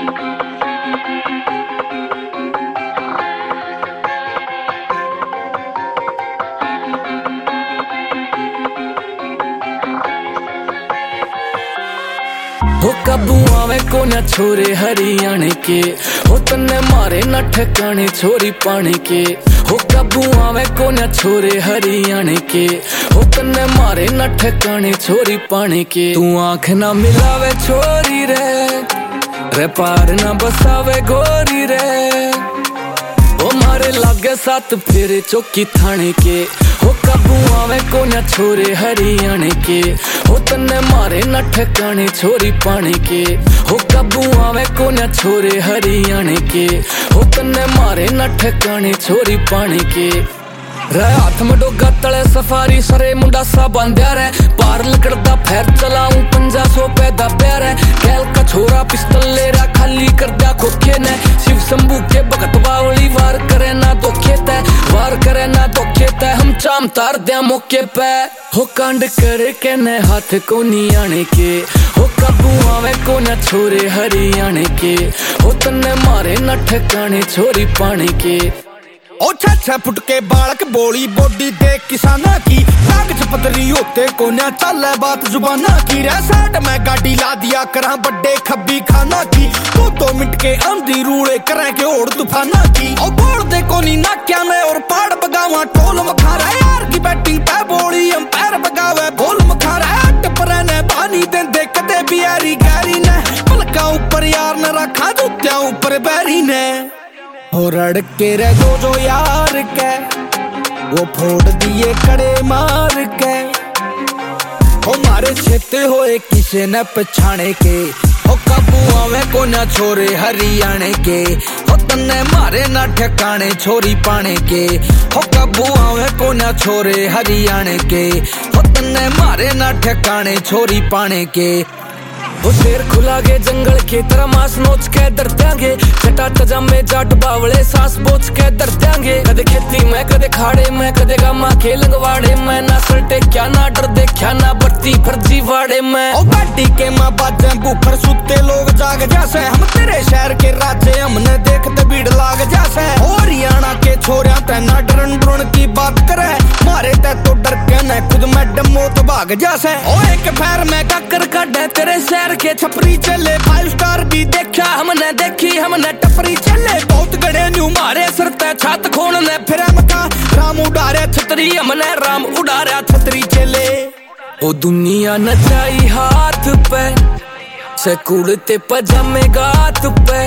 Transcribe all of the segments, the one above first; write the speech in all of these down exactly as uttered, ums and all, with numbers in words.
हो कबू आवे को न छोरे हरियाणे के, हो तन्ने मारे न ठिकाने छोरी पानी के। हो कबू आवे को न छोरे हरियाणे के, हो तन्ने मारे न ठिकाने छोरी पानी के। तू आंख ना मिलावे छोरी रे, रे पार ना बसावे गोरी रे। ओ मारे लागे साथ फेरे चौकी थाने के, हो कबू आवे को न छोरे हरियाणे के, हो तन्ने मारे न ठिकाने छोरी पानी के। हो कबू आवे को न छोरे हरियाणे के, हो तन्ने मारे न ठिकाने छोरी पानी के। रे हाथ में डोगा तले सफारी सरे मुंडा सा बांध्या रे, पार लकड़दा फैर चलाऊं पंजा सौ पैदा प्यार है। कैल का छोरा पिस्तल ले रहा खाली कर दिया खोखे ने, शिव शंभू के भगत बावली वार करे ना धोखे तय, वार करे ना धोखे तय। हम चाम तार दिया मौके पे, हो कांड करे के ने हाथ को नहीं आने के। हो कबू आवे को न छोरे हरियाणे के, हो तन्ने मारे न ठिकाने छोरी पानी के। ओ छह छह फुट के बालक बोली बॉडी देख किसाना की, कागज पतरी होते को न चले बात जुबाना की। रे साइड में गाड़ी ला दिया करा बड्डे खब्बी खाना की, दो दो मिनट के अंधी रूड़े करे के ओढ़ तूफाना की। ओ बोल दे को नी नाक्या में और पाड़ बगावा टोल मखारा, यार की बैटिंग पे बोली हम पैर बगावे बोल मखारा। अट पर ने पानी दे दे कदे भी यारी गैरी ने, पलका ऊपर यार न रखा जूत्या ऊपर बैरी ने। हो रड़के रे दो जो यार के, वो फोड़ दिए कड़े मार के। हो मारे छेते होए किसे न पछाने के, हो कबू आवे को न छोरे हरियाणे के, हो तन्ने मारे न ठिकाने छोरी पाने के। हो कबू आवे को न छोरे हरियाणे के, हो तन्ने मारे न ठिकाने छोरी पाने के। वो शेर खुला गे जंगल के तरह मास नोच के डर देंगे, छटा तजामे जाट बावले सांस बोझ के डर देंगे। कदे खेती में कदे खाड़े में कदे गामा के लंगवाड़े में, ना सल्टे क्या ना डर दे क्या ना बरती फर्जी वाड़े में। ओ गाड़ी के माँ बाजे बुफर सुते लोग जाग जैसे, हम तेरे शहर के राजे हमने देखते भीड़ लाग जैसे। ओ हरियाणा के छोरिया ते ना डरन डरन की बात करे, मारे ते तो डर के न खुद में डमो तो भाग जैसे। ओ एक पैर में काकर काटे तेरे शहर के छपरी चले, फाइव स्टार भी देखा हमने देखी हमने टपरी चले। बहुत गड़े न्यू मारे सरते छत खोन ने, फिर मका राम उड़ा रहा छतरी हमने राम उड़ा रहा छतरी चले। ओ दुनिया नचाई हाथ पे से कुड़ते पजामे गात पे,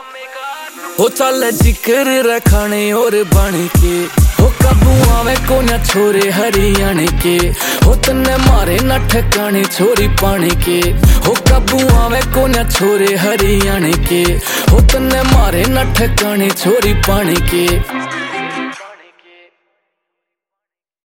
हो चल जिक्र रखाने और बन के। हो कबू आवे को न छोरे हरियाणे के, हो तन्ने मारे न ठिकाने छोरी पानी के। हो कबू आवे को न छोरे हरियाणे के, हो तन्ने मारे न ठिकाने छोरी पानी के।